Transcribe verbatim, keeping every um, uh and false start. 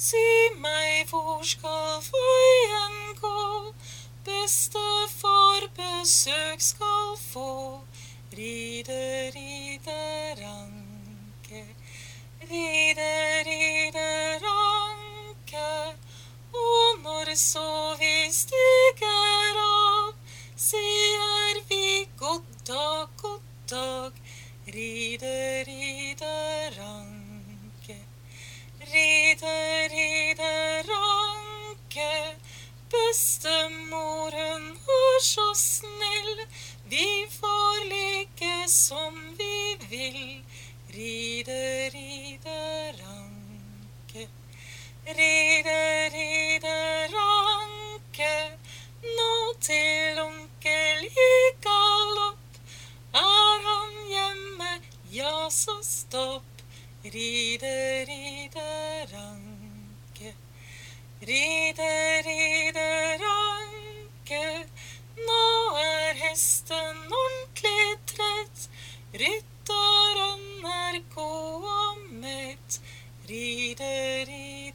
Si meg, hvor skal veien gå? Bestefar besøk skal få. Ride, ride, ranke. Ride, ride, ranke. Og når så vi stiger av, sier vi god dag, god dag. Ride, ride, ranke. Ride, ride, ranke. Bestemoren er så snill, vi får like som vi vil. Ride, ride, ranke. Ride, ride, ranke. Nå til onkel i galopp. Er han hjemme, ja så stopp. Ride, ride, ranke. Ride, ride, ranke. Nå er hesten ordentlig trett. Rytteren er god og mett. Ride, ride.